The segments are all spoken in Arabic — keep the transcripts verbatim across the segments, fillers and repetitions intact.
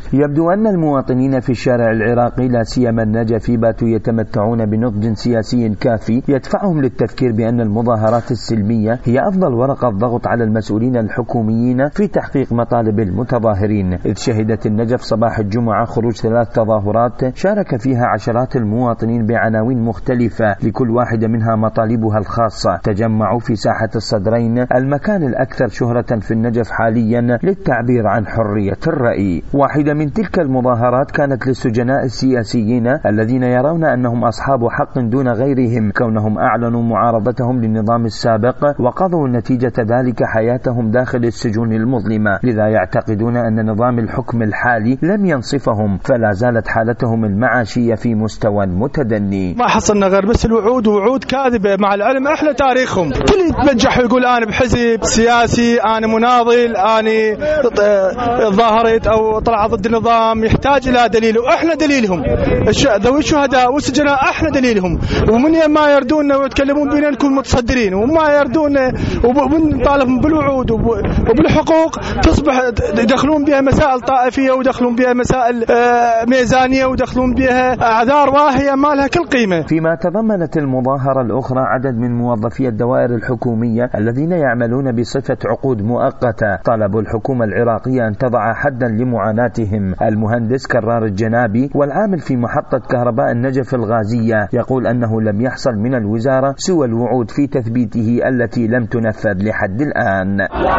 يبدو أن المواطنين في الشارع العراقي لا سيما النجفي باتوا يتمتعون بنضج سياسي كافي يدفعهم للتفكير بأن المظاهرات السلمية هي أفضل ورقة ضغط على المسؤولين الحكوميين في تحقيق مطالب المتظاهرين، إذ شهدت النجف صباح الجمعة خروج ثلاث تظاهرات شارك فيها عشرات المواطنين بعناوين مختلفة لكل واحدة منها مطالبها الخاصة. تجمعوا في ساحة الصدرين المكان الأكثر شهرة في النجف حاليا للتعبير عن حرية الرأي. واحدة من تلك المظاهرات كانت للسجناء السياسيين الذين يرون أنهم أصحاب حق دون غيرهم كونهم أعلنوا معارضتهم للنظام السابق وقضوا نتيجة ذلك حياتهم داخل السجون المظلمة، لذا يعتقدون أن نظام الحكم الحالي لم ينصفهم فلا زالت حالتهم المعاشية في مستوى متدني. ما حصلنا غير بس الوعود ووعود كاذبة، مع العلم احنا تاريخهم كل يتبجح ويقول أنا بحزب سياسي، أنا مناضل، أنا ظاهرت أو طلع ضد النظام، يحتاج إلى دليل وإحنا دليلهم. ذوي الشهداء والسجناء احنا دليلهم، ومن ما يردون ويتكلمون بينا نكون متصدرين، وما يردون ونطالبهم بالوعود وبالحقوق تصبح يدخلون بها مسائل طائفية ويدخلون بها مسائل ميزانية ويدخلون بها أعذار واهية ما لها كل قيمة. فيما تضمنت المظاهرة الأخرى عدد من موظفي الدوائر الحكومية الذين يعملون بصفة عقود مؤقتة طلبوا الحكومة العراقية أن تضع حدا لمعاناتهم. المهندس كرار الجنابي والعامل في محطة كهرباء النجف الغازية يقول أنه لم يحصل من الوزارة سوى الوعود في تثبيته التي لم تنفذ لحد الآن.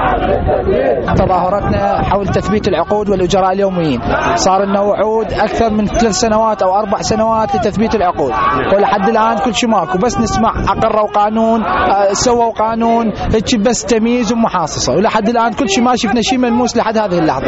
تظاهرتنا حول تثبيت العقود والأجراء اليوميين، صار لنا وعود أكثر من ثلاث سنوات أو أربع سنوات لتثبيت العقود، ولحد الآن كل شيء ماكو، بس نسمع أقروا قانون، سووا قانون، هيك بس تمييز ومحاصصة، ولحد الآن كل شيء ما شفنا شيء ملموس لحد هذه اللحظة.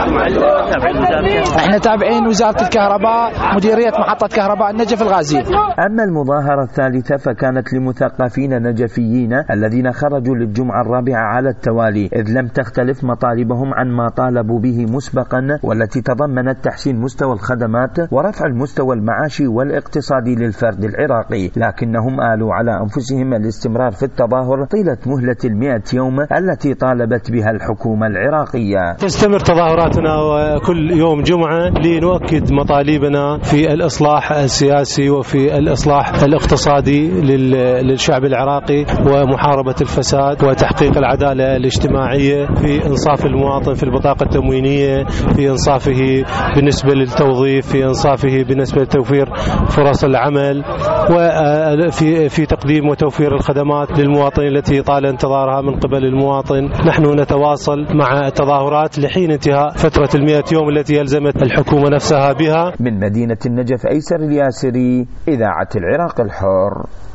احنا تابعين وزارة الكهرباء، مديرية محطة كهرباء النجف الغازية. أما المظاهرة الثالثة فكانت لمثقفين نجفيين الذين خرجوا للجمعة الرابعة على التوالي، إذ لم تختلف مطالبهم عن ما طالبوا به مسبقا، والتي تضمنت تحسين مستوى الخدمات ورفع المستوى المعاشي والاقتصادي للفرد العراقي، لكنهم آلوا على أنفسهم الاستمرار في التظاهر طيلة مهلة المئة يوم التي طالبت بها الحكومة العراقية. تستمر تظاهراتنا كل يوم جمعة لنؤكد مطالبنا في الإصلاح السياسي وفي الإصلاح الاقتصادي للشعب العراقي ومحاربة الفساد وتحقيق العدالة الاجتماعية، في إنصاف المواطن في البطاقة التموينية، في إنصافه بالنسبة للتوظيف، في إنصافه بالنسبة لتوفير فرص العمل، وفي في تقديم وتوفير الخدمات للمواطنين التي طال انتظارها من قبل المواطن. نحن نتواصل مع التظاهرات لحين انتهاء فترة المئة يوم التي يلزمت الحكومة نفسها بها. من مدينة النجف أيسر الياسري، إذاعة العراق الحر.